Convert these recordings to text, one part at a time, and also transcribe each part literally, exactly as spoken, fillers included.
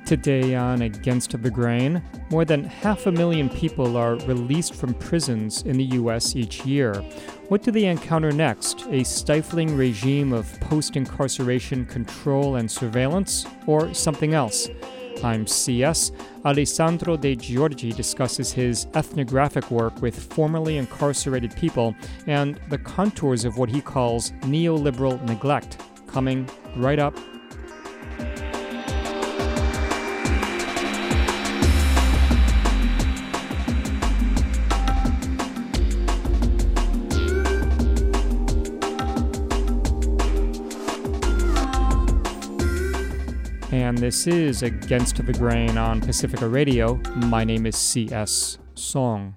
Today on Against the Grain, more than half a million people are released from prisons in the U S each year. What do they encounter next? A stifling regime of post-incarceration control and surveillance, or something else? I'm C S. Alessandro De Giorgi discusses his ethnographic work with formerly incarcerated people and the contours of what he calls neoliberal neglect. Coming right up. And this is Against the Grain on Pacifica Radio. My name is C S. Song.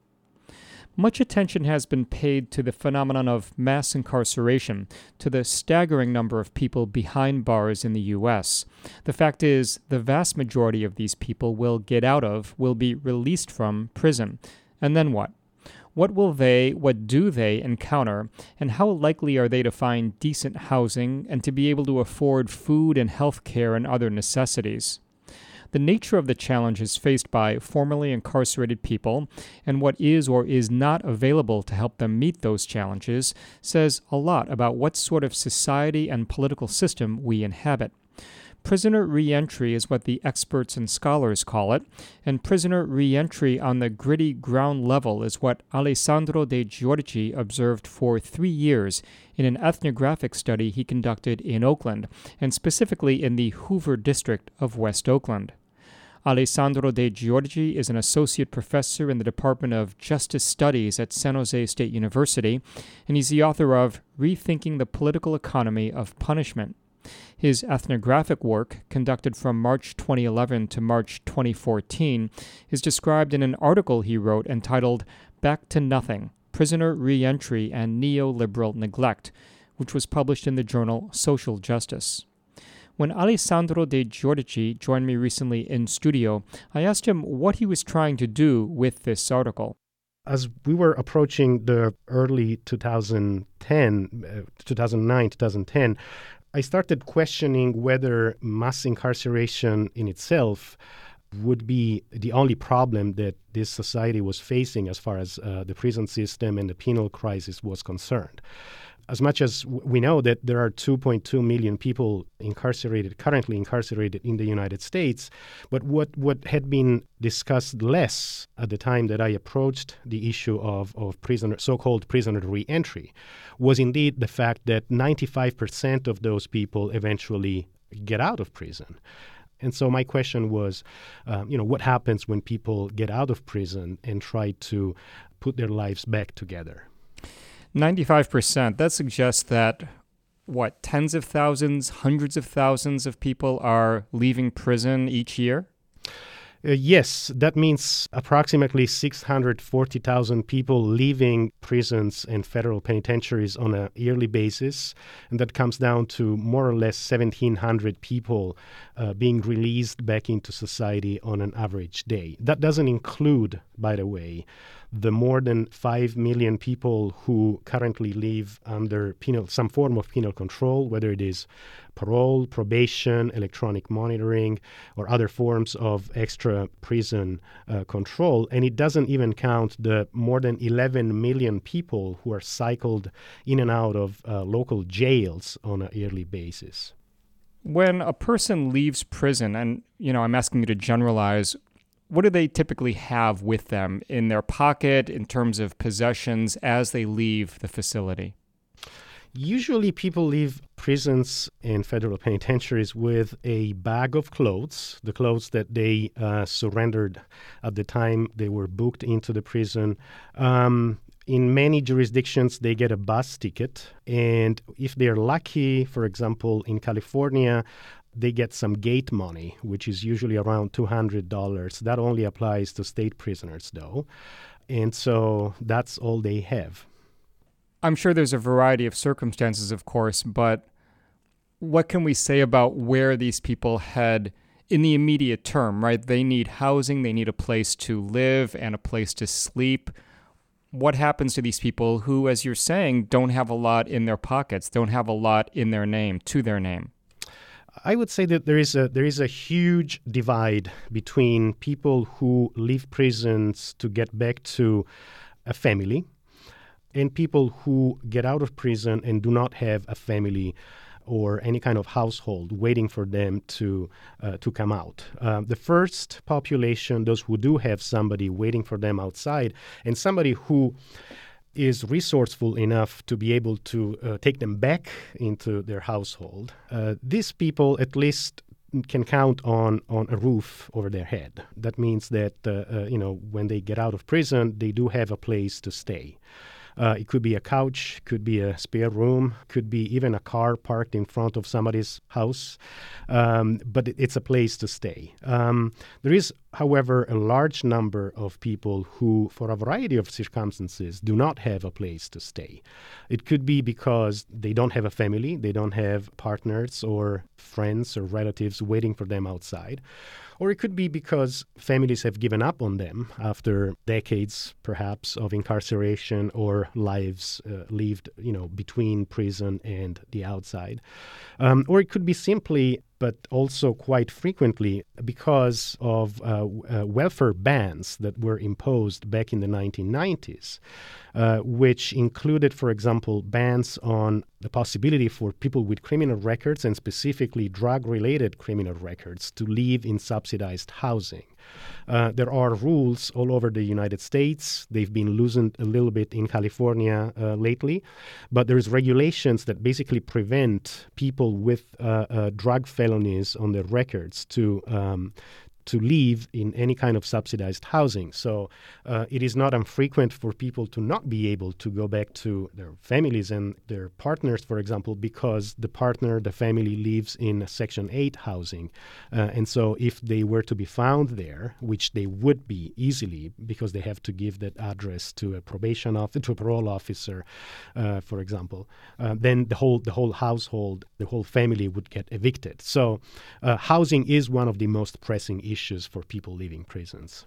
Much attention has been paid to the phenomenon of mass incarceration, to the staggering number of people behind bars in the U S. The fact is, the vast majority of these people will get out of, will be released from prison. And then what? What will they, what do they encounter, and how likely are they to find decent housing and to be able to afford food and health care and other necessities? The nature of the challenges faced by formerly incarcerated people and what is or is not available to help them meet those challenges says a lot about what sort of society and political system we inhabit. Prisoner reentry is what the experts and scholars call it, and prisoner reentry on the gritty ground level is what Alessandro De Giorgi observed for three years in an ethnographic study he conducted in Oakland, and specifically in the Hoover district of West Oakland. Alessandro De Giorgi is an associate professor in the Department of Justice Studies at San Jose State University, and he's the author of Rethinking the Political Economy of Punishment. His ethnographic work, conducted from March twenty eleven to March twenty fourteen, is described in an article he wrote entitled Back to Nothing, Prisoner Reentry and Neoliberal Neglect, which was published in the journal Social Justice. When Alessandro De Giorgi joined me recently in studio, I asked him what he was trying to do with this article. As we were approaching the early twenty ten, uh, two thousand nine, twenty ten, I started questioning whether mass incarceration in itself would be the only problem that this society was facing as far as uh, the prison system and the penal crisis was concerned. As much as w- we know that there are two point two million people incarcerated, currently incarcerated in the United States, but what, what had been discussed less at the time that I approached the issue of, of prisoner, so-called prisoner reentry was indeed the fact that ninety-five percent of those people eventually get out of prison. And so my question was, um, you know, what happens when people get out of prison and try to put their lives back together? ninety-five percent, that suggests that, what, tens of thousands, hundreds of thousands of people are leaving prison each year? Uh, yes, that means approximately six hundred forty thousand people leaving prisons and federal penitentiaries on a yearly basis, and that comes down to more or less seventeen hundred people uh, being released back into society on an average day. That doesn't include, by the way, the more than five million people who currently live under penal, some form of penal control, whether it is parole, probation, electronic monitoring, or other forms of extra prison uh, control. And it doesn't even count the more than eleven million people who are cycled in and out of uh, local jails on a yearly basis. When a person leaves prison, and, you know, I'm asking you to generalize, what do they typically have with them in their pocket in terms of possessions as they leave the facility? Usually people leave prisons and federal penitentiaries with a bag of clothes, the clothes that they uh, surrendered at the time they were booked into the prison. Um, in many jurisdictions, they get a bus ticket. And if they're lucky, for example, in California, they get some gate money, which is usually around two hundred dollars. That only applies to state prisoners, though. And so that's all they have. I'm sure there's a variety of circumstances, of course, but what can we say about where these people head in the immediate term, right? They need housing, they need a place to live and a place to sleep. What happens to these people who, as you're saying, don't have a lot in their pockets, don't have a lot in their name, to their name? I would say that there is a there is a huge divide between people who leave prisons to get back to a family and people who get out of prison and do not have a family or any kind of household waiting for them to uh, to come out. Uh, the first population, those who do have somebody waiting for them outside, and somebody who is resourceful enough to be able to uh, take them back into their household, uh, these people at least can count on, on a roof over their head. That means that, uh, uh, you know, when they get out of prison, they do have a place to stay. Uh, it could be a couch, could be a spare room, could be even a car parked in front of somebody's house, um, but it, it's a place to stay. Um, there is, however, a large number of people who, for a variety of circumstances, do not have a place to stay. It could be because they don't have a family, they don't have partners or friends or relatives waiting for them outside. Or it could be because families have given up on them after decades, perhaps, of incarceration or lives uh, lived, you know, between prison and the outside. Um, or it could be simply, but also quite frequently, because of uh, uh, welfare bans that were imposed back in the nineteen nineties, uh, which included, for example, bans on the possibility for people with criminal records, and specifically drug-related criminal records, to live in subsidized housing. Uh, there are rules all over the United States. They've been loosened a little bit in California uh, lately, but there's regulations that basically prevent people with uh, uh, drug felonies on their records to um, to live in any kind of subsidized housing. So uh, it is not infrequent for people to not be able to go back to their families and their partners, for example, because the partner, the family, lives in Section eight housing. Uh, and so if they were to be found there, which they would be easily because they have to give that address to a probation officer, to a parole officer, uh, for example, uh, then the whole the whole household, the whole family would get evicted. So uh, housing is one of the most pressing issues issues for people leaving prisons.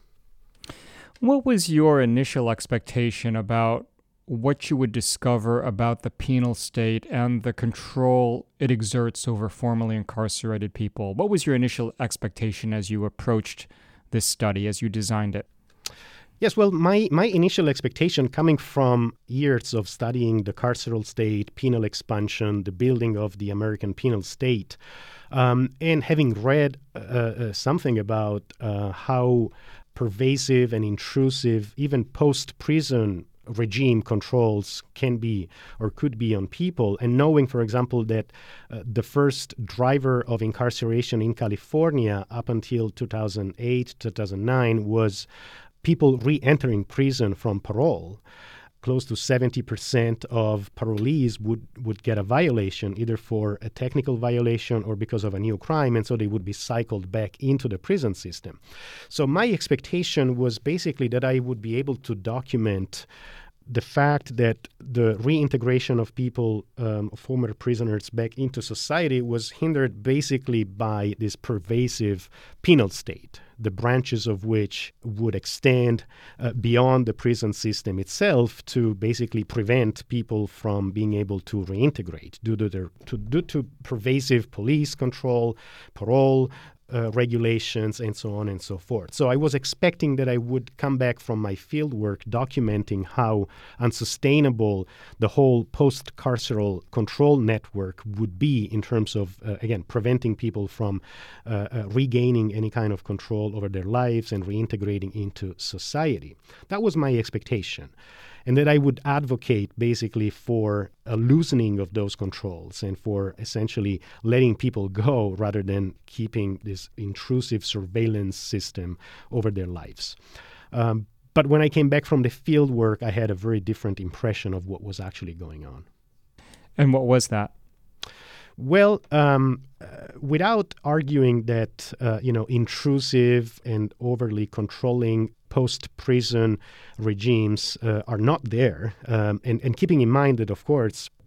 What was your initial expectation about what you would discover about the penal state and the control it exerts over formerly incarcerated people? What was your initial expectation as you approached this study, as you designed it? Yes, well, my, my initial expectation, coming from years of studying the carceral state, penal expansion, the building of the American penal state, um, and having read uh, uh, something about uh, how pervasive and intrusive even post-prison regime controls can be or could be on people, and knowing, for example, that uh, the first driver of incarceration in California up until two thousand eight, two thousand nine was people re-entering prison from parole. Close to seventy percent of parolees would, would get a violation, either for a technical violation or because of a new crime, and so they would be cycled back into the prison system. So my expectation was basically that I would be able to document the fact that the reintegration of people, um, former prisoners, back into society was hindered basically by this pervasive penal state, the branches of which would extend uh, beyond the prison system itself to basically prevent people from being able to reintegrate due to, their, to, due to pervasive police control, parole, Uh, regulations, and so on and so forth. So I was expecting that I would come back from my field work documenting how unsustainable the whole post-carceral control network would be in terms of, uh, again, preventing people from uh, uh, regaining any kind of control over their lives and reintegrating into society. That was my expectation. And that I would advocate basically for a loosening of those controls and for essentially letting people go rather than keeping this intrusive surveillance system over their lives. Um, but when I came back from the field work, I had a very different impression of what was actually going on. And what was that? Well, um, uh, without arguing that, uh, you know, intrusive and overly controlling post-prison regimes uh, are not there, um, and, and keeping in mind that, of course,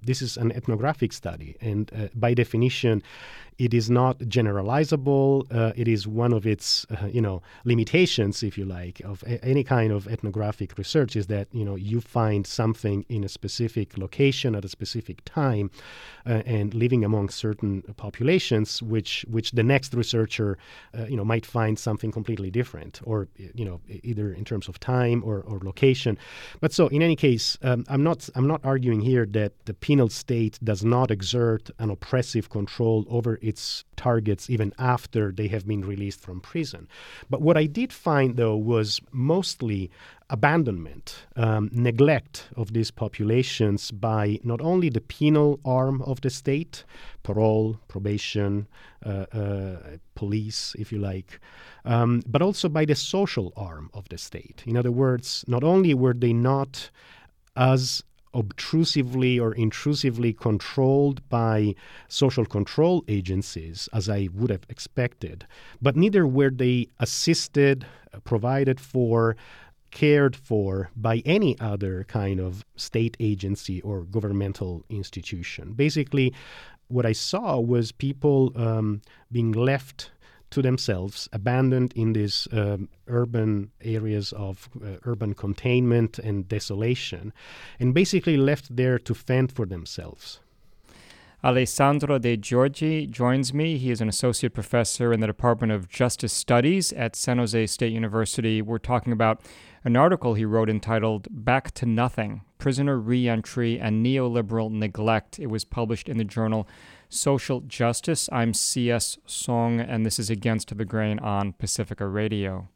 this is an ethnographic study, and uh, by definition, it is not generalizable. Uh, it is one of its, uh, you know, limitations, if you like, of a- any kind of ethnographic research is that, you know, you find something in a specific location at a specific time uh, and living among certain populations, which which the next researcher, uh, you know, might find something completely different, or, you know, either in terms of time or, or location. But so in any case, um, I'm not I'm not arguing here that the penal state does not exert an oppressive control over its targets even after they have been released from prison. But what I did find, though, was mostly abandonment, um, neglect of these populations by not only the penal arm of the state, parole, probation, uh, uh, police, if you like, um, but also by the social arm of the state. In other words, not only were they not as obtrusively or intrusively controlled by social control agencies as I would have expected, but neither were they assisted, provided for, cared for by any other kind of state agency or governmental institution. Basically, what I saw was people um, being left to themselves, abandoned in these um, urban areas of uh, urban containment and desolation, and basically left there to fend for themselves. Alessandro De Giorgi joins me. He is an associate professor in the Department of Justice Studies at San Jose State University. We're talking about an article he wrote entitled Back to Nothing, Prisoner Reentry and Neoliberal Neglect. It was published in the journal Social Justice. I'm C S. Song, and this is Against the Grain on Pacifica Radio.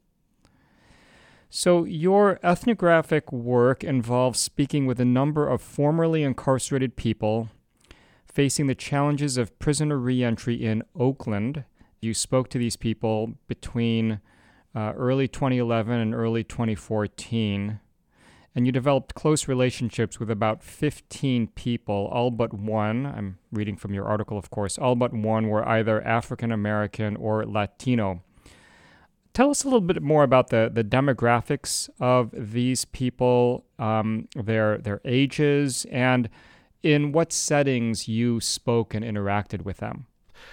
So your ethnographic work involves speaking with a number of formerly incarcerated people facing the challenges of prisoner reentry in Oakland. You spoke to these people between uh, early twenty eleven and early twenty fourteen, and you developed close relationships with about fifteen people, all but one, I'm reading from your article, of course, all but one were either African American or Latino. Tell us a little bit more about the, the demographics of these people, um, their their ages, and in what settings you spoke and interacted with them.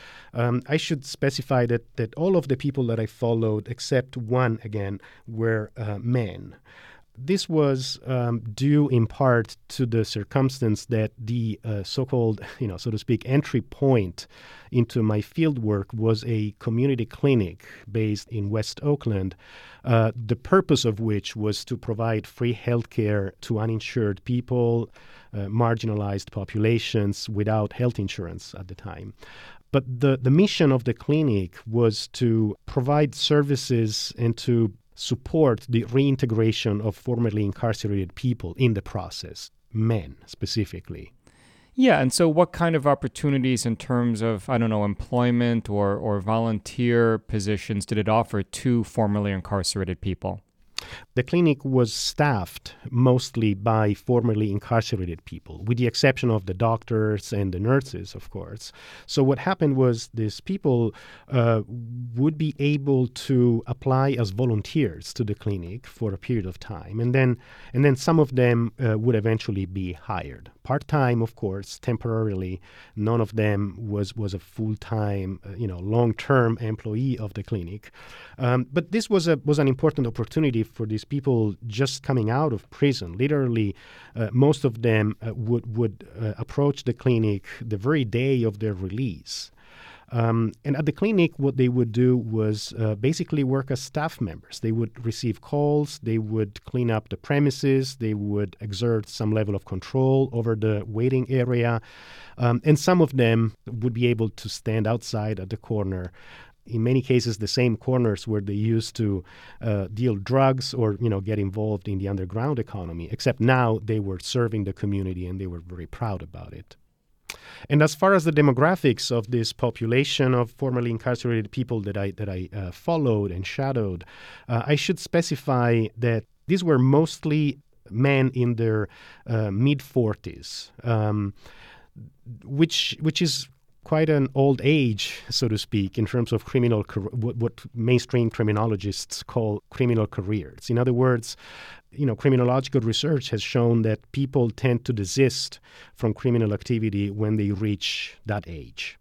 Um, I should specify that, that all of the people that I followed, except one again, were uh, men. This was um, due in part to the circumstance that the uh, so-called, you know, so to speak, entry point into my fieldwork was a community clinic based in West Oakland, uh, the purpose of which was to provide free health care to uninsured people, uh, marginalized populations without health insurance at the time. But the, the mission of the clinic was to provide services and to support the reintegration of formerly incarcerated people in the process, men specifically. Yeah, and so what kind of opportunities in terms of, I don't know, employment or, or volunteer positions did it offer to formerly incarcerated people? The clinic was staffed mostly by formerly incarcerated people, with the exception of the doctors and the nurses, of course. So what happened was these people uh, would be able to apply as volunteers to the clinic for a period of time, and then and then some of them uh, would eventually be hired. Part-time, of course, temporarily. None of them was, was a full-time, uh, you know, long-term employee of the clinic. Um, but this was a was an important opportunity for these people just coming out of prison. Literally, uh, most of them uh, would would uh, approach the clinic the very day of their release. Um, and at the clinic, what they would do was uh, basically work as staff members. They would receive calls, they would clean up the premises, they would exert some level of control over the waiting area, um, and some of them would be able to stand outside at the corner. In many cases, the same corners where they used to uh, deal drugs or, you know, get involved in the underground economy, except now they were serving the community and they were very proud about it. And as far as the demographics of this population of formerly incarcerated people that I that I uh, followed and shadowed, uh, I should specify that these were mostly men in their uh, mid-forties, um, which which is quite an old age, so to speak, in terms of criminal, what, what mainstream criminologists call criminal careers. In other words, you know, criminological research has shown that people tend to desist from criminal activity when they reach that age.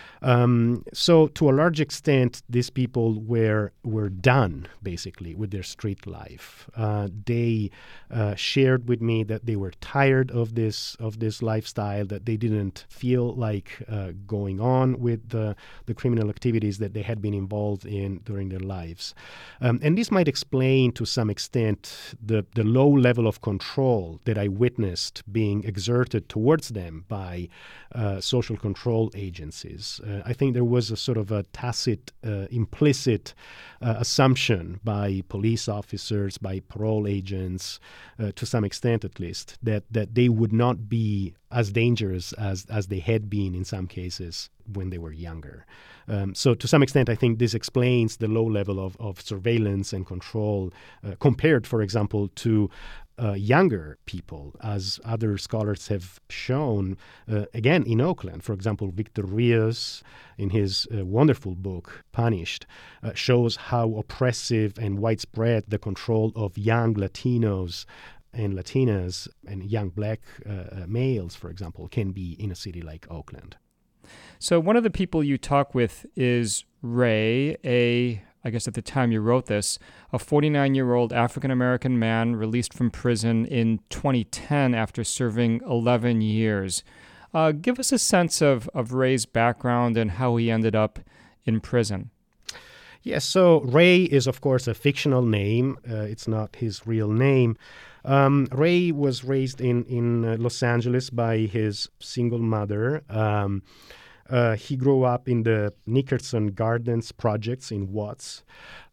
Um, so to a large extent, these people were were done, basically, with their street life. Uh, they uh, shared with me that they were tired of this of this lifestyle, that they didn't feel like uh, going on with the, the criminal activities that they had been involved in during their lives. Um, and this might explain, to some extent, the, the low level of control that I witnessed being exerted towards them by uh, social control agencies. Uh, I think there was a sort of a tacit, uh, implicit uh, assumption by police officers, by parole agents, uh, to some extent at least, that, that they would not be as dangerous as, as they had been in some cases when they were younger. Um, so to some extent, I think this explains the low level of, of surveillance and control uh, compared, for example, to Uh, younger people, as other scholars have shown, uh, again, in Oakland. For example, Victor Rios, in his uh, wonderful book, Punished, uh, shows how oppressive and widespread the control of young Latinos and Latinas and young black uh, males, for example, can be in a city like Oakland. So one of the people you talk with is Ray, a I guess at the time you wrote this, a forty-nine-year-old African-American man released from prison in twenty ten after serving eleven years. Uh, give us a sense of, of Ray's background and how he ended up in prison. Yes, so Ray is, of course, a fictional name. Uh, it's not his real name. Um, Ray was raised in, in uh, Los Angeles by his single mother. Um Uh, he grew up in the Nickerson Gardens projects in Watts.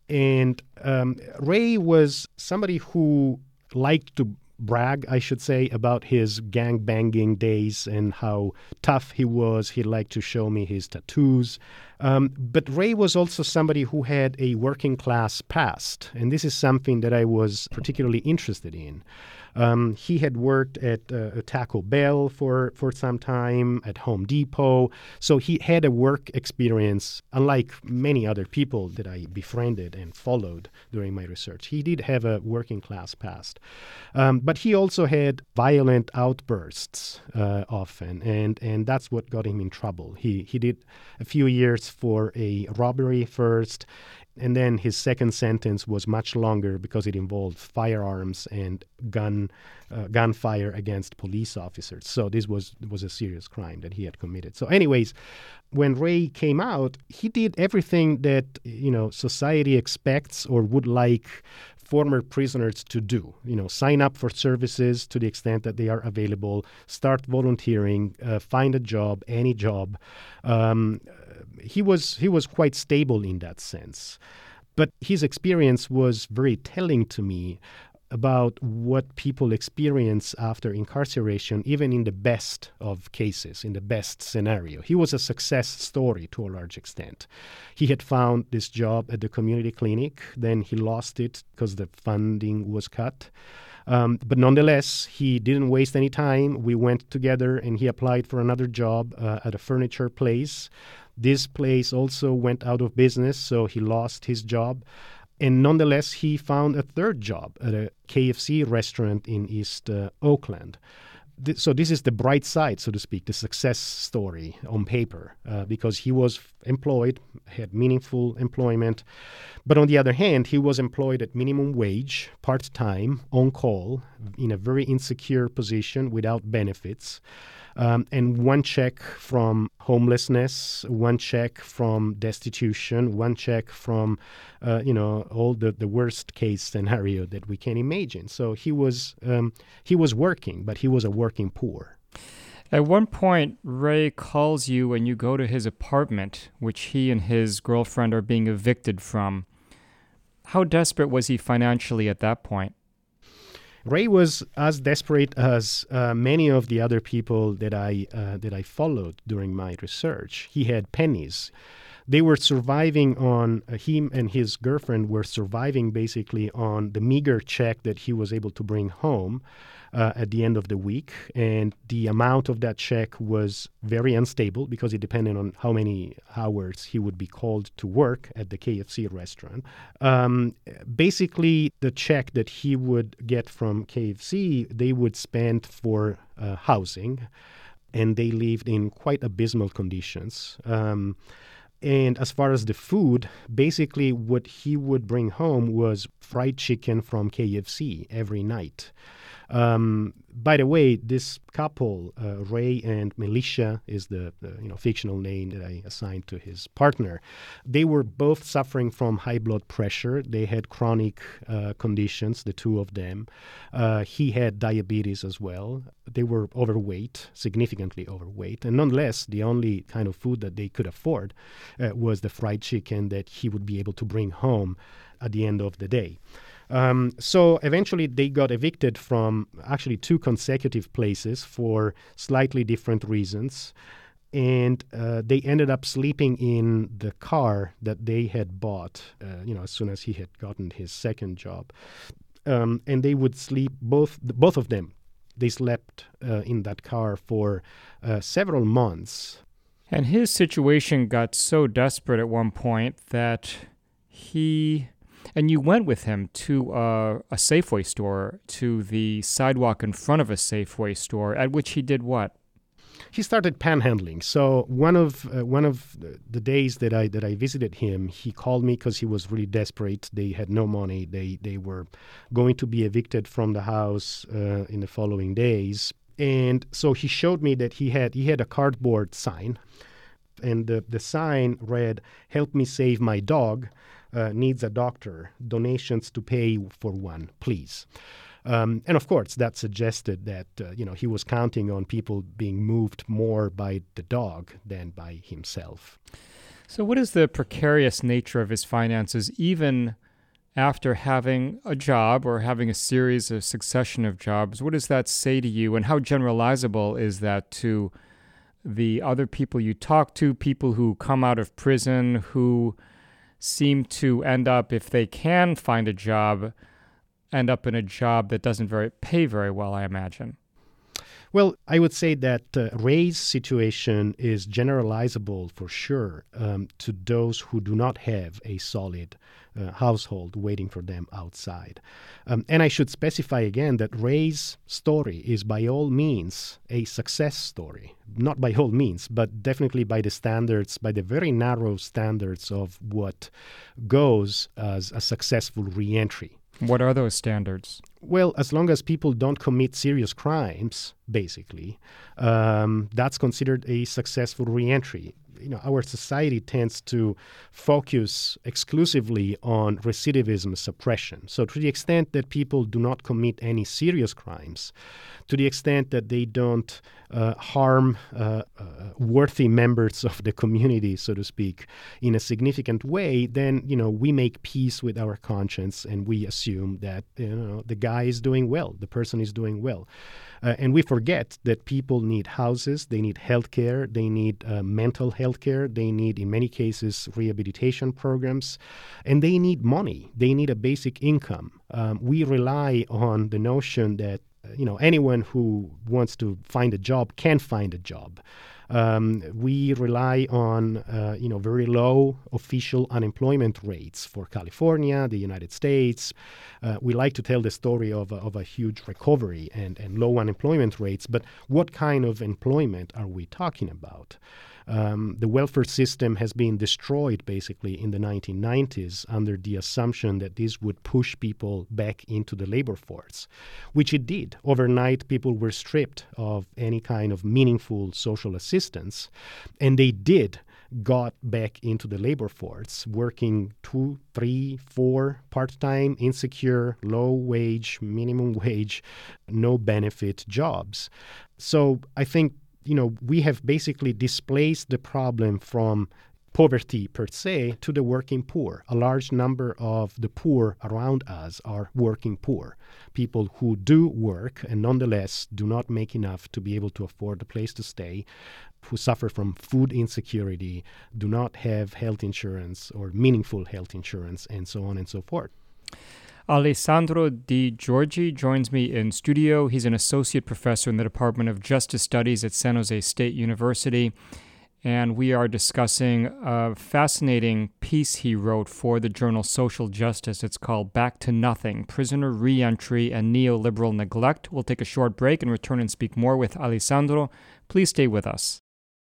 And um, Ray was somebody who liked to brag, I should say, about his gang-banging days and how tough he was. He liked to show me his tattoos. Um, but Ray was also somebody who had a working-class past, and this is something that I was particularly interested in. Um, he had worked at uh, Taco Bell for, for some time, at Home Depot. So he had a work experience, unlike many other people that I befriended and followed during my research. He did have a working class past. Um, but he also had violent outbursts uh, often, and, and that's what got him in trouble. He, he did a few years for a robbery first, and then his second sentence was much longer because it involved firearms and gun uh, gunfire against police officers. So this was was a serious crime that he had committed. So anyways, when Ray came out, he did everything that, you know, society expects or would like former prisoners to do. You know, sign up for services to the extent that they are available, start volunteering, uh, find a job, any job. Um, he was he was quite stable in that sense. But his experience was very telling to me about what people experience after incarceration, even in the best of cases, in the best scenario. He was a success story to a large extent. He had found this job at the community clinic, then he lost it because the funding was cut. Um, but nonetheless, he didn't waste any time. We went together and he applied for another job uh, at a furniture place. This place also went out of business, so he lost his job. And nonetheless, he found a third job at a K F C restaurant in East uh, Oakland. Th- so this is the bright side, so to speak, the success story on paper, uh, because he was employed, had meaningful employment. But on the other hand, he was employed at minimum wage, part-time, on call, in a very insecure position without benefits. Um, and one check from homelessness, one check from destitution, one check from, uh, you know, all the, the worst case scenario that we can imagine. So he was um, he was working, but he was a working poor. At one point, Ray calls you and you go to his apartment, which he and his girlfriend are being evicted from. How desperate was he financially at that point? Ray was as desperate as uh, many of the other people that I uh, that I followed during my research. He had pennies. They were surviving on, uh, him and his girlfriend were surviving basically on the meager check that he was able to bring home uh, at the end of the week. And the amount of that check was very unstable because it depended on how many hours he would be called to work at the K F C restaurant. Um, basically, the check that he would get from K F C, they would spend for uh, housing, and they lived in quite abysmal conditions. Um, and as far as the food, basically what he would bring home was fried chicken from K F C every night. Um, by the way, this couple, uh, Ray and Militia, is the, the you know fictional name that I assigned to his partner. They were both suffering from high blood pressure. They had chronic uh, conditions, the two of them. Uh, he had diabetes as well. They were overweight, significantly overweight, and nonetheless, the only kind of food that they could afford uh, was the fried chicken that he would be able to bring home at the end of the day. Um, so eventually they got evicted from actually two consecutive places for slightly different reasons. And uh, they ended up sleeping in the car that they had bought, uh, you know, as soon as he had gotten his second job. Um, and they would sleep, both both of them, they slept uh, in that car for uh, several months. And his situation got so desperate at one point that he... And you went with him to uh, a Safeway store, to the sidewalk in front of a Safeway store, at which he did what? He started panhandling. So one of uh, one of the days that I that I visited him, he called me because he was really desperate. They had no money. They they were going to be evicted from the house uh, in the following days. And so he showed me that he had he had a cardboard sign, and the the sign read, "Help me save my dog. Uh, needs a doctor. Donations to pay for one, please." Um, and of course, that suggested that uh, you know he was counting on people being moved more by the dog than by himself. So, what is the precarious nature of his finances, even after having a job or having a series of succession of jobs? What does that say to you, and how generalizable is that to the other people you talk to, people who come out of prison, who seem to end up, if they can find a job, end up in a job that doesn't very pay very well, I imagine? Well, I would say that uh, Ray's situation is generalizable for sure um, to those who do not have a solid uh, household waiting for them outside. Um, and I should specify again that Ray's story is by all means a success story. Not by all means, but definitely by the standards, by the very narrow standards of what goes as a successful reentry. What are those standards? Well, as long as people don't commit serious crimes, basically, um, that's considered a successful reentry. You know, our society tends to focus exclusively on recidivism suppression. So to the extent that people do not commit any serious crimes, to the extent that they don't uh, harm uh, uh, worthy members of the community, so to speak, in a significant way, then, you know, we make peace with our conscience and we assume that, you know, the guy is doing well, the person is doing well. Uh, and we forget that people need houses, they need health care, they need uh, mental health care, they need, in many cases, rehabilitation programs, and they need money. They need a basic income. Um, we rely on the notion that, uh, you know, anyone who wants to find a job can find a job. Um, we rely on, uh, you know, very low official unemployment rates for California, the United States. Uh, we like to tell the story of a, of a huge recovery and, and low unemployment rates, but what kind of employment are we talking about? Um, the welfare system has been destroyed basically in the nineteen nineties under the assumption that this would push people back into the labor force, which it did. Overnight, people were stripped of any kind of meaningful social assistance, and they did got back into the labor force, working two, three, four part-time, insecure, low-wage, minimum wage, no-benefit jobs. So I think, you know, we have basically displaced the problem from poverty per se to the working poor. A large number of the poor around us are working poor, people who do work and nonetheless do not make enough to be able to afford a place to stay, who suffer from food insecurity, do not have health insurance or meaningful health insurance, and so on and so forth. Alessandro Di Giorgi joins me in studio. He's an associate professor in the Department of Justice Studies at San Jose State University. And we are discussing a fascinating piece he wrote for the journal Social Justice. It's called Back to Nothing, Prisoner Reentry and Neoliberal Neglect. We'll take a short break and return and speak more with Alessandro. Please stay with us.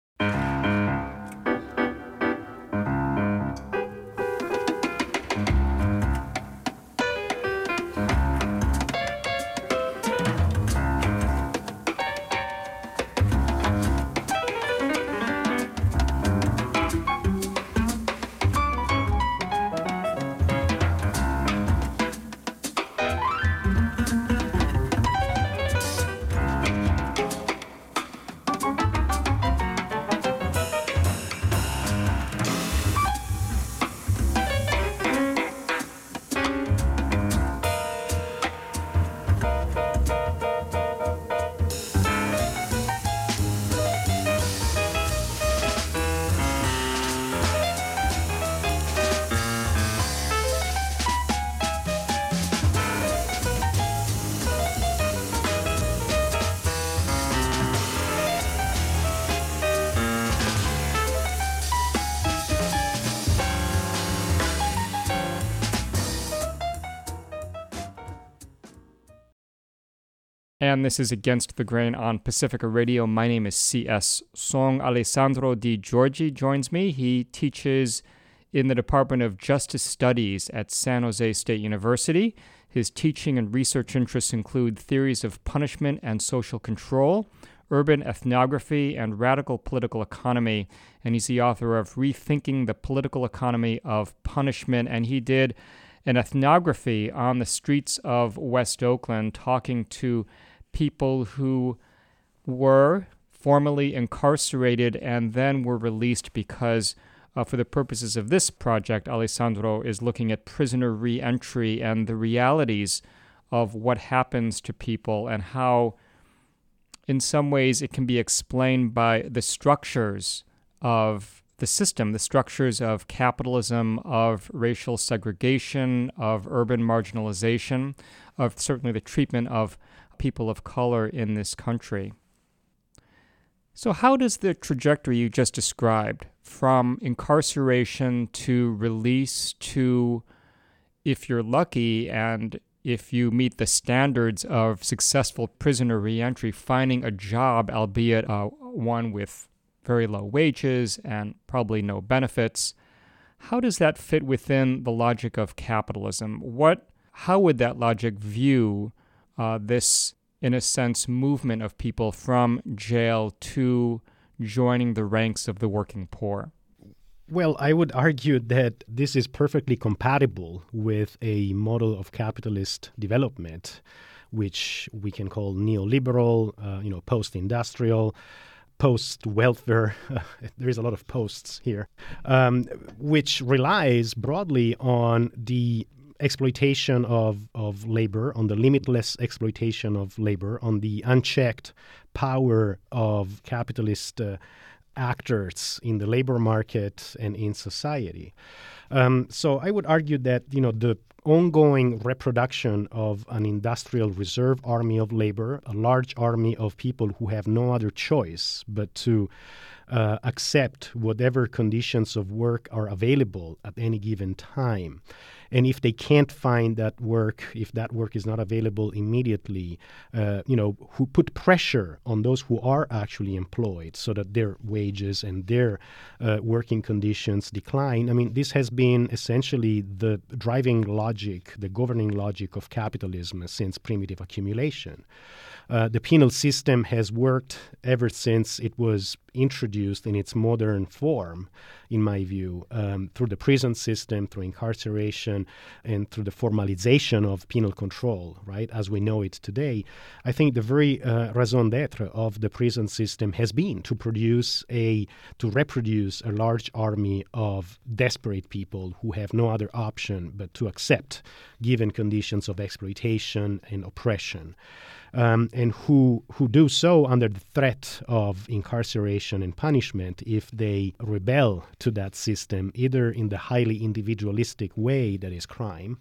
And this is Against the Grain on Pacifica Radio. My name is C S. Song. Alessandro Di Giorgi joins me. He teaches in the Department of Justice Studies at San Jose State University. His teaching and research interests include theories of punishment and social control, urban ethnography, and radical political economy. And he's the author of Rethinking the Political Economy of Punishment. And he did an ethnography on the streets of West Oakland, talking to people who were formerly incarcerated and then were released because, uh, for the purposes of this project, Alessandro is looking at prisoner reentry and the realities of what happens to people and how, in some ways, it can be explained by the structures of the system, the structures of capitalism, of racial segregation, of urban marginalization, of certainly the treatment of people of color in this country. So how does the trajectory you just described, from incarceration to release to, if you're lucky and if you meet the standards of successful prisoner reentry, finding a job, albeit uh, one with very low wages and probably no benefits, how does that fit within the logic of capitalism? What, how would that logic view uh, this, in a sense, movement of people from jail to joining the ranks of the working poor? Well, I would argue that this is perfectly compatible with a model of capitalist development, which we can call neoliberal, uh, you know, post-industrial, post-welfare, uh, there is a lot of posts here, um, which relies broadly on the exploitation of, of labor, on the limitless exploitation of labor, on the unchecked power of capitalist uh, actors in the labor market and in society. Um, so I would argue that, you know, the ongoing reproduction of an industrial reserve army of labor, a large army of people who have no other choice but to uh, accept whatever conditions of work are available at any given time. And if they can't find that work, if that work is not available immediately, uh, you know, who put pressure on those who are actually employed so that their wages and their uh, working conditions decline. I mean, this has been essentially the driving logic, the governing logic of capitalism since primitive accumulation. Uh, the penal system has worked ever since it was introduced in its modern form, in my view, um, through the prison system, through incarceration, and through the formalization of penal control, right, as we know it today. I think the very uh, raison d'etre of the prison system has been to produce a, to reproduce a large army of desperate people who have no other option but to accept given conditions of exploitation and oppression. Um, and who who do so under the threat of incarceration and punishment if they rebel to that system, either in the highly individualistic way that is crime,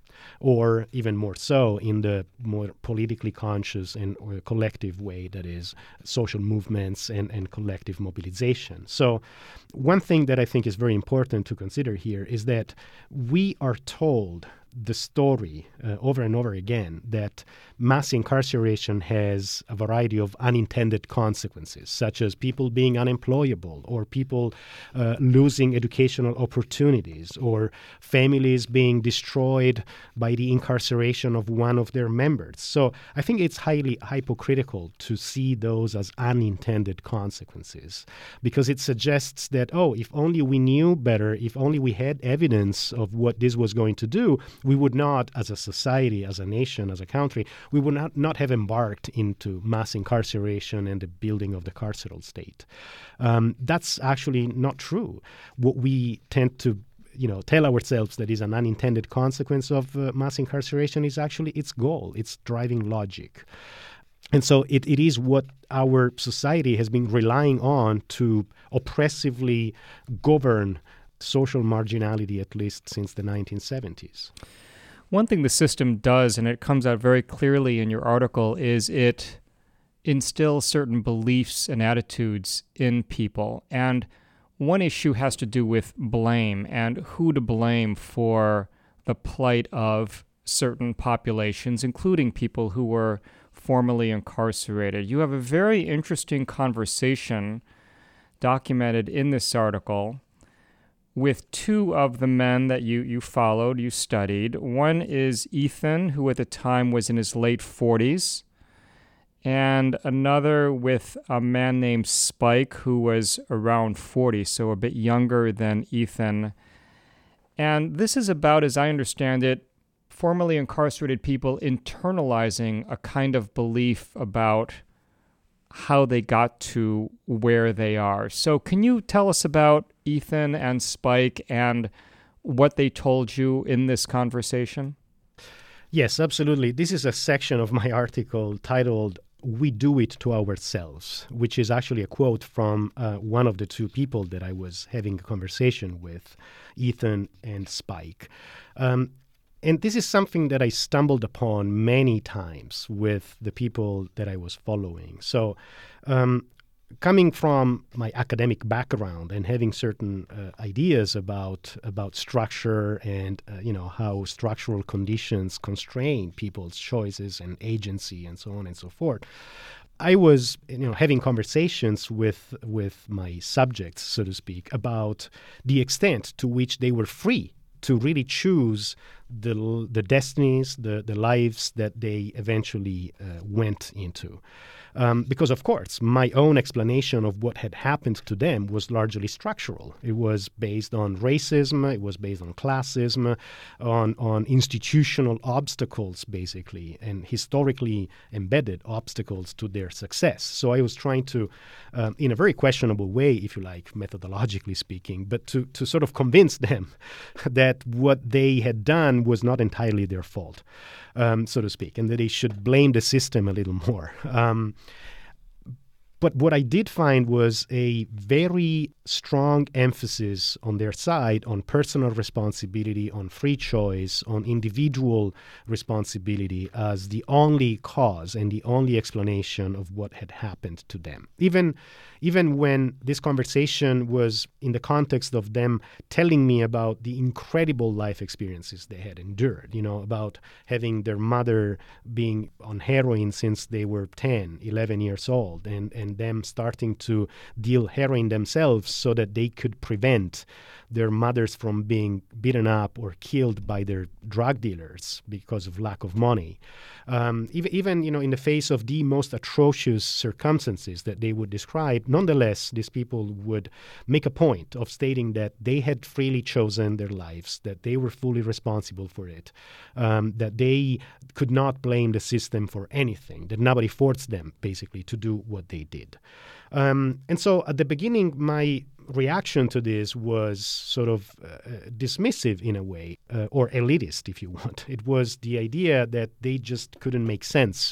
or even more so in the more politically conscious and or collective way that is social movements and, and collective mobilization. So one thing that I think is very important to consider here is that we are told the story uh, over and over again that mass incarceration has a variety of unintended consequences, such as people being unemployable or people uh, losing educational opportunities or families being destroyed by the incarceration of one of their members. So I think it's highly hypocritical to see those as unintended consequences because it suggests that, oh, if only we knew better, if only we had evidence of what this was going to do, we would not, as a society, as a nation, as a country, we would not, not have embarked into mass incarceration and the building of the carceral state. Um, that's actually not true. What we tend to you know, tell ourselves that is an unintended consequence of uh, mass incarceration is actually its goal, its driving logic. And so it, it is what our society has been relying on to oppressively govern social marginality, at least since the nineteen seventies. One thing the system does, and it comes out very clearly in your article, is it instills certain beliefs and attitudes in people. And one issue has to do with blame and who to blame for the plight of certain populations, including people who were formerly incarcerated. You have a very interesting conversation documented in this article with two of the men that you, you followed, you studied. One is Ethan, who at the time was in his late forties, and another with a man named Spike, who was around forty, so a bit younger than Ethan. And this is about, as I understand it, formerly incarcerated people internalizing a kind of belief about how they got to where they are. So can you tell us about Ethan and Spike and what they told you in this conversation? Yes, absolutely. This is a section of my article titled "We Do It to Ourselves," which is actually a quote from uh, one of the two people that I was having a conversation with, Ethan and Spike. Um, And this is something that I stumbled upon many times with the people that I was following. So um, coming from my academic background and having certain uh, ideas about about structure and, uh, you know, how structural conditions constrain people's choices and agency and so on and so forth, I was, you know, having conversations with with my subjects, so to speak, about the extent to which they were free to really choose the the destinies, the, the lives that they eventually uh, went into. Um, because, of course, my own explanation of what had happened to them was largely structural. It was based on racism, it was based on classism, on, on institutional obstacles, basically, and historically embedded obstacles to their success. So I was trying to, um, in a very questionable way, if you like, methodologically speaking, but to, to sort of convince them that what they had done was not entirely their fault, um, so to speak, and that they should blame the system a little more. Um, But what I did find was a very strong emphasis on their side on personal responsibility, on free choice, on individual responsibility as the only cause and the only explanation of what had happened to them. Even, even when this conversation was in the context of them telling me about the incredible life experiences they had endured, you know, about having their mother being on heroin since they were ten, eleven years old, and, and and them starting to deal heroin themselves so that they could prevent their mothers from being beaten up or killed by their drug dealers because of lack of money. Um, even, even, you know, in the face of the most atrocious circumstances that they would describe, nonetheless, these people would make a point of stating that they had freely chosen their lives, that they were fully responsible for it, um, that they could not blame the system for anything, that nobody forced them, basically, to do what they did. Um, and so at the beginning, my reaction to this was sort of uh, dismissive in a way, uh, or elitist, if you want. It was the idea that they just couldn't make sense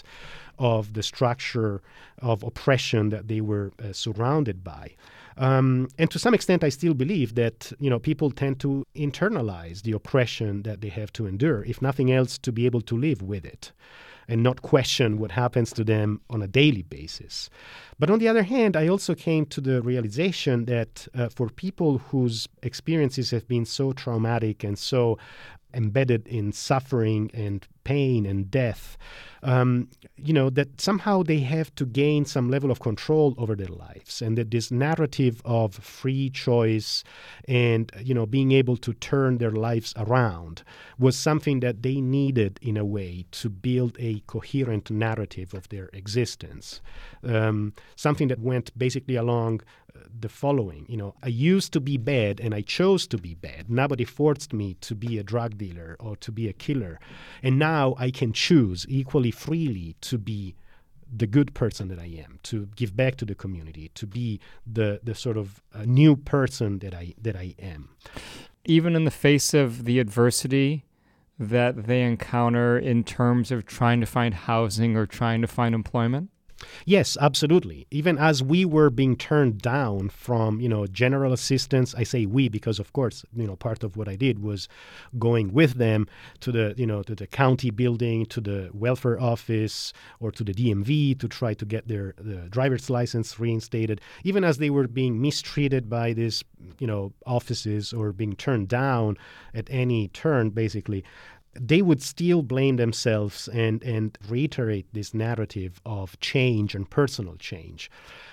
of the structure of oppression that they were uh, surrounded by. Um, and to some extent, I still believe that, you know, people tend to internalize the oppression that they have to endure, if nothing else, to be able to live with it and not question what happens to them on a daily basis. But on the other hand, I also came to the realization that uh, for people whose experiences have been so traumatic and so embedded in suffering and pain and death, um, you know, that somehow they have to gain some level of control over their lives, and that this narrative of free choice and, you know, being able to turn their lives around was something that they needed in a way to build a coherent narrative of their existence. Um, something that went basically along the following. You know, I used to be bad and I chose to be bad. Nobody forced me to be a drug dealer or to be a killer. And now I can choose equally freely to be the good person that I am, to give back to the community, to be the the sort of uh, new person that I that I am. Even in the face of the adversity that they encounter in terms of trying to find housing or trying to find employment? Yes, absolutely. Even as we were being turned down from, you know, general assistance, I say we because, of course, you know, part of what I did was going with them to the, you know, to the county building, to the welfare office, or to the D M V to try to get their the driver's license reinstated. Even as they were being mistreated by these, you know, offices or being turned down at any turn, basically, they would still blame themselves and, and reiterate this narrative of change and personal change.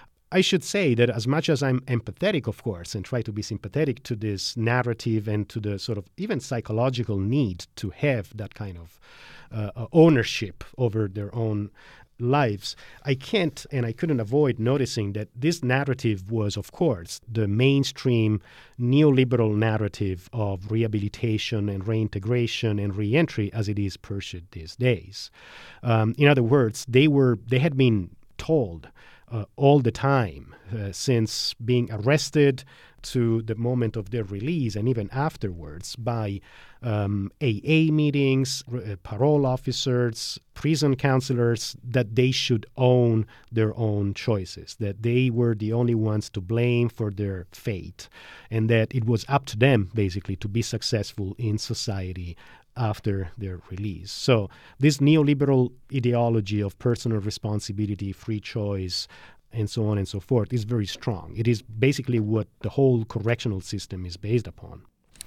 I should say that as much as I'm empathetic, of course, and try to be sympathetic to this narrative and to the sort of even psychological need to have that kind of uh, ownership over their own lives, I can't and I couldn't avoid noticing that this narrative was, of course, the mainstream neoliberal narrative of rehabilitation and reintegration and reentry as it is pursued these days. Um, in other words, they were they had been told uh, all the time uh, since being arrested to the moment of their release and even afterwards by um, A A meetings, uh, parole officers, prison counselors, that they should own their own choices, that they were the only ones to blame for their fate, and that it was up to them, basically, to be successful in society after their release. So this neoliberal ideology of personal responsibility, free choice, and so on and so forth is very strong. It is basically what the whole correctional system is based upon.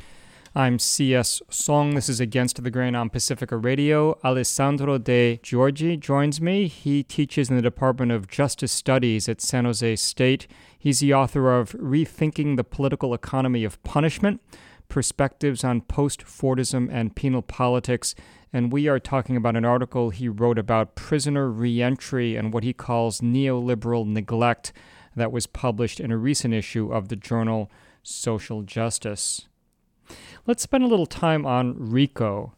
I'm C S. Song. This is Against the Grain on Pacifica Radio. Alessandro De Giorgi joins me. He teaches in the Department of Justice Studies at San Jose State. He's the author of Rethinking the Political Economy of Punishment, Perspectives on Post-Fordism and Penal Politics, and we are talking about an article he wrote about prisoner reentry and what he calls neoliberal neglect that was published in a recent issue of the journal Social Justice. Let's spend a little time on Rico,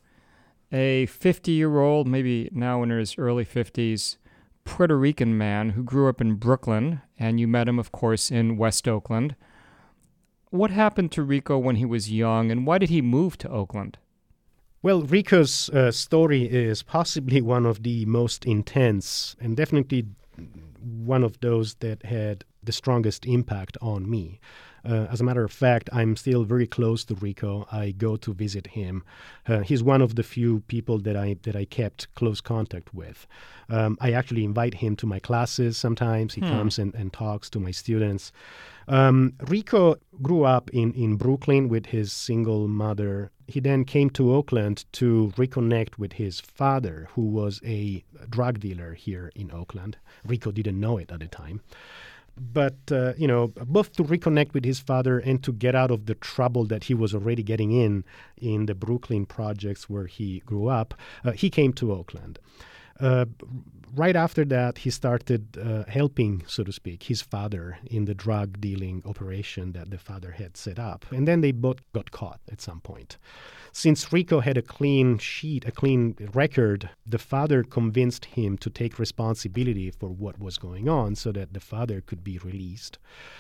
a fifty-year-old, maybe now in his early fifties, Puerto Rican man who grew up in Brooklyn, and you met him, of course, in West Oakland. What happened to Rico when he was young, and why did he move to Oakland? Well, Rico's uh, story is possibly one of the most intense and definitely one of those that had the strongest impact on me. Uh, as a matter of fact, I'm still very close to Rico. I go to visit him. Uh, he's one of the few people that I that I kept close contact with. Um, I actually invite him to my classes sometimes. He hmm. comes and, and talks to my students. Um, Rico grew up in, in Brooklyn with his single mother He then came to Oakland to reconnect with his father, who was a drug dealer here in Oakland. Rico didn't know it at the time. But, uh, you know, both to reconnect with his father and to get out of the trouble that he was already getting in in the Brooklyn projects where he grew up, uh, he came to Oakland. Uh, right after that, he started uh, helping, so to speak, his father in the drug dealing operation that the father had set up. And then they both got caught at some point. Since Rico had a clean sheet, a clean record, the father convinced him to take responsibility for what was going on so that the father could be released,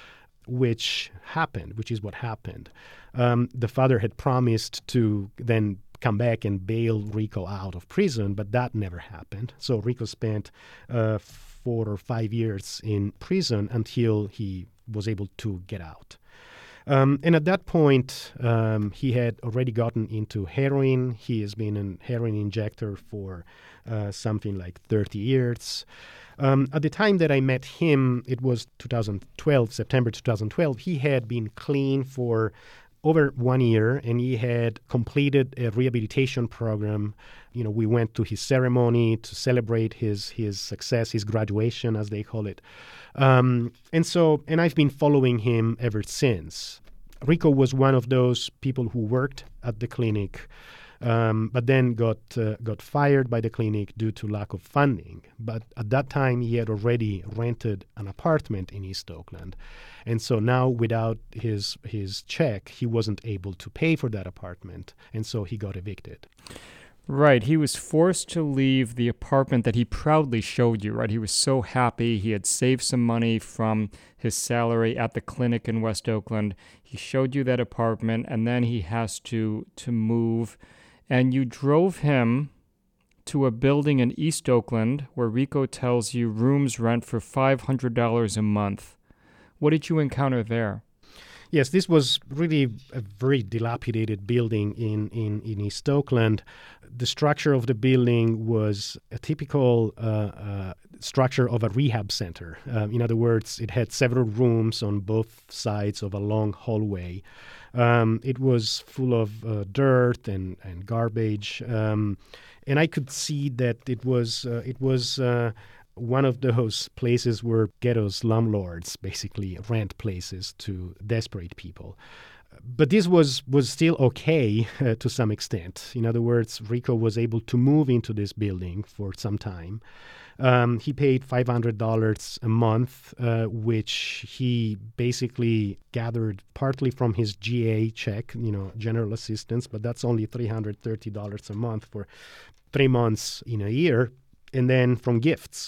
which happened, which is what happened. Um, the father had promised to then come back and bail Rico out of prison, but that never happened. So Rico spent uh, four or five years in prison until he was able to get out. Um, and at that point, um, he had already gotten into heroin. He has been a heroin injector for uh, something like thirty years. Um, at the time that I met him, it was two thousand twelve, September two thousand twelve. He had been clean for over one year, and he had completed a rehabilitation program. You know, we went to his ceremony to celebrate his his success, his graduation, as they call it. Um, and so, and I've been following him ever since. Rico was one of those people who worked at the clinic, um, but then got uh, got fired by the clinic due to lack of funding. But at that time, he had already rented an apartment in East Oakland. And so now, without his his check, he wasn't able to pay for that apartment, and so he got evicted. Right. He was forced to leave the apartment that he proudly showed you, right? He was so happy. He had saved some money from his salary at the clinic in West Oakland. He showed you that apartment, and then he has to to move. And you drove him to a building in East Oakland where Rico tells you rooms rent for five hundred dollars a month. What did you encounter there? Yes, this was really a very dilapidated building in, in, in East Oakland. The structure of the building was a typical uh, uh, structure of a rehab center. Um, in other words, it had several rooms on both sides of a long hallway. Um, it was full of uh, dirt and, and garbage. Um, and I could see that it was uh, it was... Uh, one of those places where ghetto slumlords basically rent places to desperate people. But this was, was still okay uh, to some extent. In other words, Rico was able to move into this building for some time. Um, he paid five hundred dollars a month, uh, which he basically gathered partly from his G A check, you know, general assistance, but that's only three hundred thirty dollars a month for three months in a year, and then from gifts.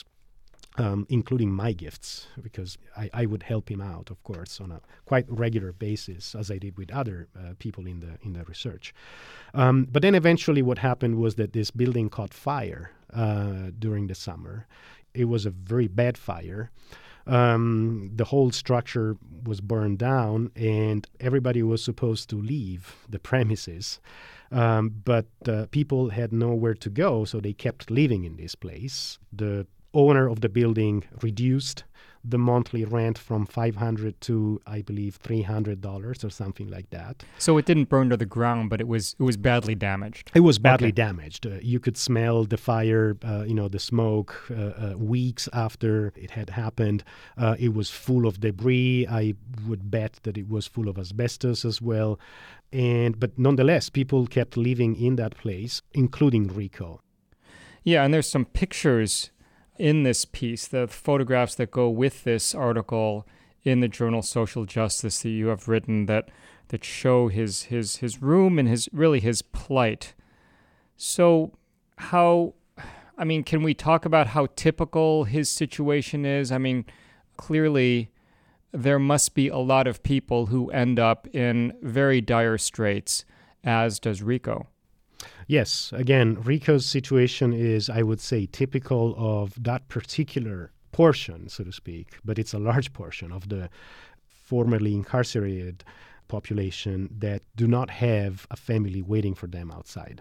Um, including my gifts, because I, I would help him out, of course, on a quite regular basis, as I did with other uh, people in the in the research. Um, but then eventually what happened was that this building caught fire uh, during the summer. It was a very bad fire. Um, the whole structure was burned down, and everybody was supposed to leave the premises. Um, but uh, people had nowhere to go, so they kept living in this place. The owner of the building reduced the monthly rent from five hundred dollars to, I believe, three hundred dollars or something like that. So it didn't burn to the ground, but it was it was badly damaged. It was badly Okay. damaged. Uh, you could smell the fire, uh, you know, the smoke uh, uh, weeks after it had happened. Uh, it was full of debris. I would bet that it was full of asbestos as well. And but nonetheless, people kept living in that place, including Rico. Yeah, and there's some pictures in this piece, the photographs that go with this article in the journal Social Justice that you have written that that show his his his room and his really his plight. So how, I mean, can we talk about how typical his situation is? I mean, clearly there must be a lot of people who end up in very dire straits, as does Rico. Yes, again, Rico's situation is, I would say, typical of that particular portion, so to speak, but it's a large portion of the formerly incarcerated population that do not have a family waiting for them outside.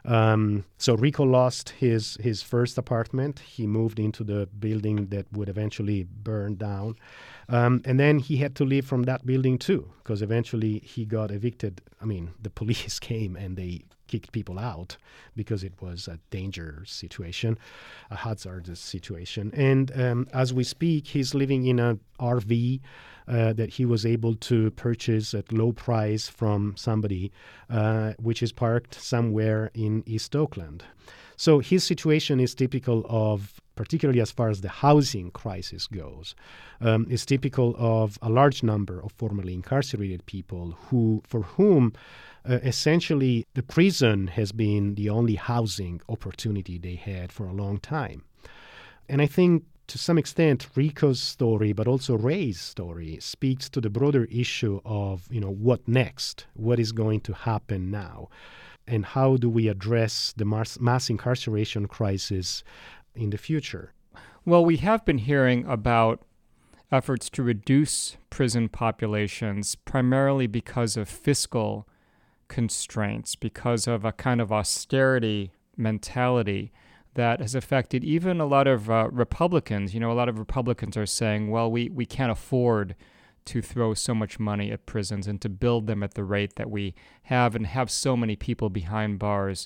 Um, so Rico lost his, his first apartment. He moved into the building that would eventually burn down. Um, and then he had to leave from that building too, because eventually he got evicted. I mean, the police came and they kicked people out because it was a danger situation, a hazardous situation. And um, as we speak, he's living in an R V uh, that he was able to purchase at low price from somebody, uh, which is parked somewhere in East Oakland. So his situation is typical of, particularly as far as the housing crisis goes, um, is typical of a large number of formerly incarcerated people who, for whom uh, essentially the prison has been the only housing opportunity they had for a long time. And I think to some extent, Rico's story, but also Ray's story, speaks to the broader issue of, you know, what next? What is going to happen now? And how do we address the mass, mass incarceration crisis in the future? Well, we have been hearing about efforts to reduce prison populations primarily because of fiscal constraints, because of a kind of austerity mentality that has affected even a lot of uh, Republicans. You know, a lot of Republicans are saying, well, we, we can't afford to throw so much money at prisons and to build them at the rate that we have and have so many people behind bars.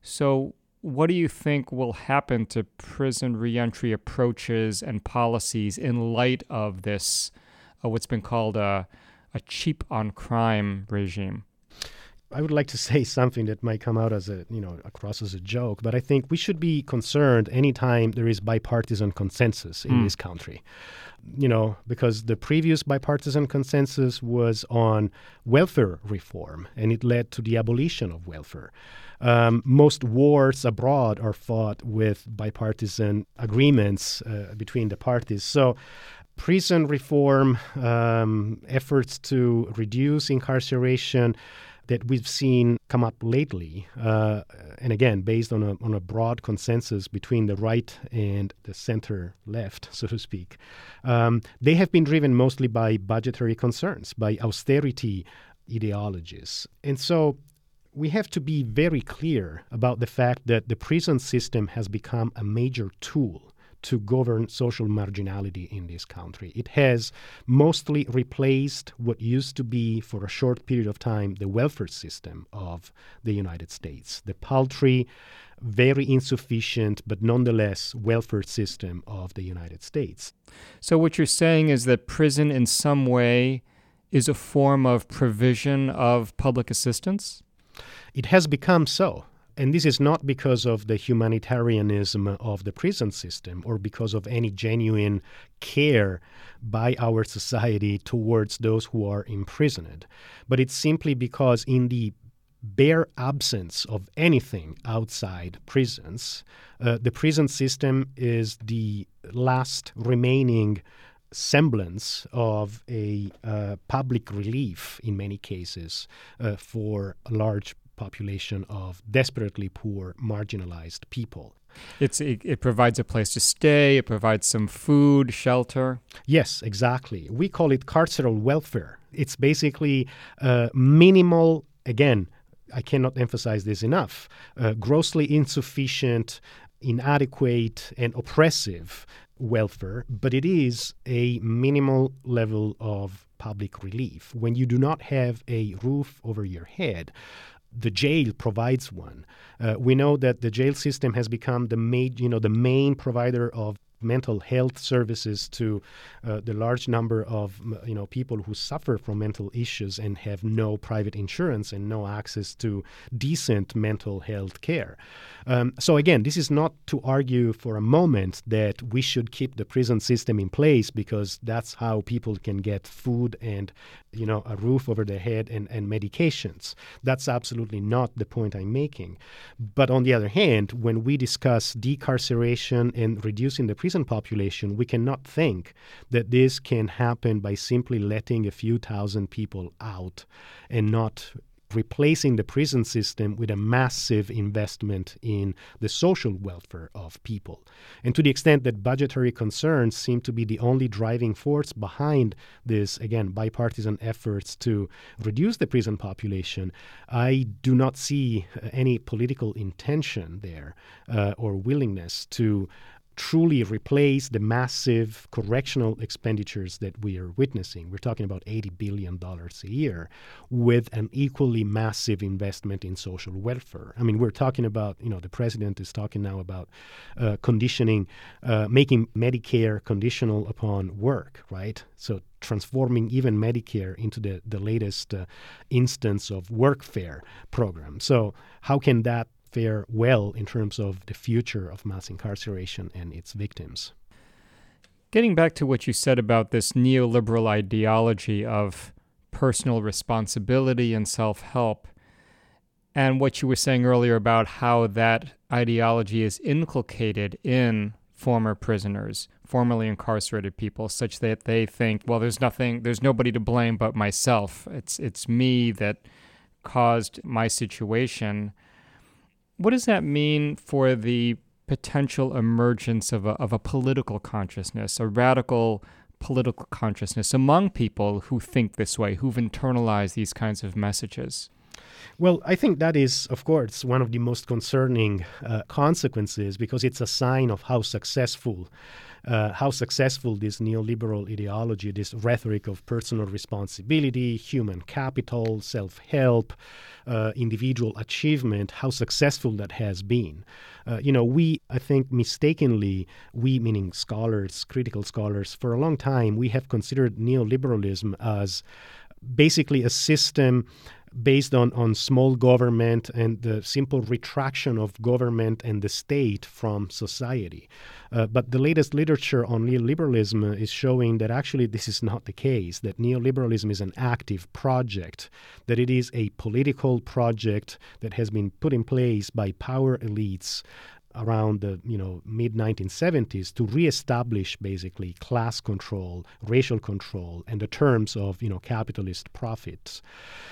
So what do you think will happen to prison reentry approaches and policies in light of this, uh, what's been called a, a cheap on crime regime? I would like to say something that might come out as a, you know, across as a joke, but I think we should be concerned anytime there is bipartisan consensus in mm. this country. You know, because the previous bipartisan consensus was on welfare reform, and it led to the abolition of welfare. Um, most wars abroad are fought with bipartisan agreements uh, between the parties. So prison reform, um, efforts to reduce incarceration that we've seen come up lately, uh, and again, based on a, on a broad consensus between the right and the center left, so to speak, um, they have been driven mostly by budgetary concerns, by austerity ideologies. And so we have to be very clear about the fact that the prison system has become a major tool to govern social marginality in this country. It has mostly replaced what used to be, for a short period of time, the welfare system of the United States, the paltry, very insufficient, but nonetheless welfare system of the United States. So what you're saying is that prison in some way is a form of provision of public assistance? It has become so. And this is not because of the humanitarianism of the prison system or because of any genuine care by our society towards those who are imprisoned, but it's simply because in the bare absence of anything outside prisons, uh, the prison system is the last remaining semblance of a uh, public relief in many cases uh, for a large population of desperately poor, marginalized people. It's it, it provides a place to stay, it provides some food, shelter. Yes, exactly. We call it carceral welfare. It's basically uh, minimal, again, I cannot emphasize this enough, uh, grossly insufficient, inadequate, and oppressive welfare, but it is a minimal level of public relief. When you do not have a roof over your head, the jail provides one. Uh, we know that the jail system has become the main, you know, the main provider of mental health services to uh, the large number of, you know, people who suffer from mental issues and have no private insurance and no access to decent mental health care. Um, so again, this is not to argue for a moment that we should keep the prison system in place because that's how people can get food and, you know, a roof over their head and, and medications. That's absolutely not the point I'm making. But on the other hand, when we discuss decarceration and reducing the prison population, we cannot think that this can happen by simply letting a few thousand people out and not replacing the prison system with a massive investment in the social welfare of people. And to the extent that budgetary concerns seem to be the only driving force behind this, again, bipartisan efforts to reduce the prison population, I do not see uh, any political intention there uh, or willingness to truly replace the massive correctional expenditures that we are witnessing. We're talking about eighty billion dollars a year with an equally massive investment in social welfare. I mean, we're talking about, you know, the president is talking now about uh, conditioning, uh, making Medicare conditional upon work, right? So transforming even Medicare into the, the latest uh, instance of workfare program. So how can that fare well in terms of the future of mass incarceration and its victims? Getting back to what you said about this neoliberal ideology of personal responsibility and self-help, and what you were saying earlier about how that ideology is inculcated in former prisoners, formerly incarcerated people, such that they think, well, there's nothing, there's nobody to blame but myself. It's it's me that caused my situation. What does that mean for the potential emergence of a, of a political consciousness, a radical political consciousness among people who think this way, who've internalized these kinds of messages? Well, I think that is, of course, one of the most concerning uh, consequences, because it's a sign of how successful Uh, how successful this neoliberal ideology, this rhetoric of personal responsibility, human capital, self-help, uh, individual achievement, how successful that has been. Uh, you know, we, I think mistakenly, we meaning scholars, critical scholars, for a long time, we have considered neoliberalism as basically a system based on, on small government and the simple retraction of government and the state from society. Uh, but the latest literature on neoliberalism is showing that actually this is not the case, that neoliberalism is an active project, that it is a political project that has been put in place by power elites around the you know mid nineteen seventies to reestablish basically class control, racial control, and the terms of you know capitalist profits.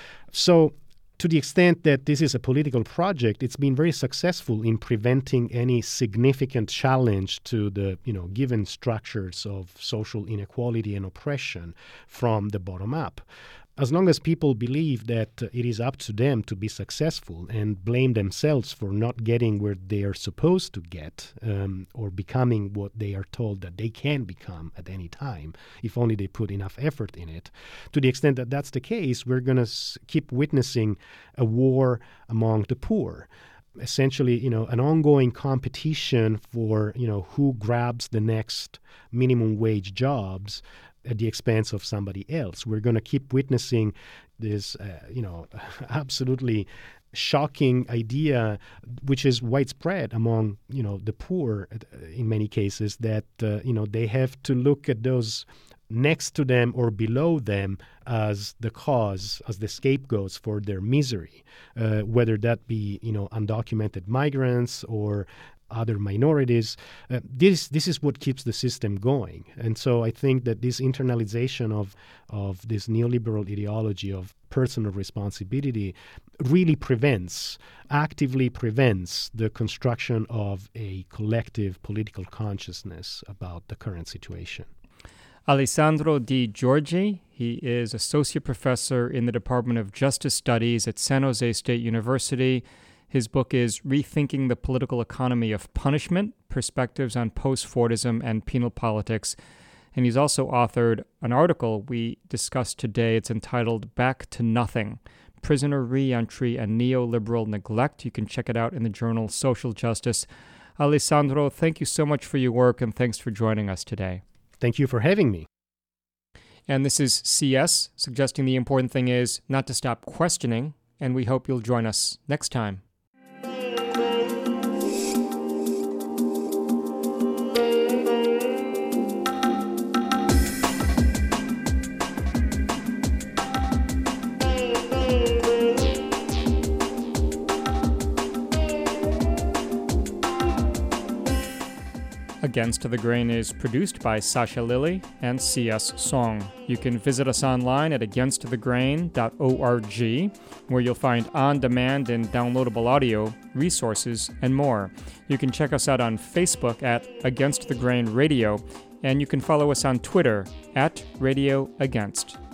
So to the extent that this is a political project, it's been very successful in preventing any significant challenge to the, you know, given structures of social inequality and oppression from the bottom up. As long as people believe that uh, it is up to them to be successful and blame themselves for not getting where they are supposed to get um, or becoming what they are told that they can become at any time, if only they put enough effort in it, to the extent that that's the case, we're going to s- keep witnessing a war among the poor. Essentially, you know, an ongoing competition for, you know, who grabs the next minimum wage jobs at the expense of somebody else. We're going to keep witnessing this, uh, you know, absolutely shocking idea, which is widespread among, you know, the poor in many cases, that, uh, you know, they have to look at those next to them or below them as the cause, as the scapegoats for their misery, uh, whether that be, you know, undocumented migrants or other minorities. Uh, this this is what keeps the system going. And so I think that this internalization of of this neoliberal ideology of personal responsibility really prevents, actively prevents the construction of a collective political consciousness about the current situation. Alessandro Di Giorgi, he is associate professor in the Department of Justice Studies at San Jose State University. His book is Rethinking the Political Economy of Punishment, Perspectives on Post-Fordism and Penal Politics. And he's also authored an article we discussed today. It's entitled Back to Nothing, Prisoner Reentry and Neoliberal Neglect. You can check it out in the journal Social Justice. Alessandro, thank you so much for your work, and thanks for joining us today. Thank you for having me. And this is C S, suggesting the important thing is not to stop questioning, and we hope you'll join us next time. Against the Grain is produced by Sasha Lilly and C S Song. You can visit us online at against the grain dot org, where you'll find on-demand and downloadable audio, resources, and more. You can check us out on Facebook at Against the Grain Radio, and you can follow us on Twitter at Radio Against.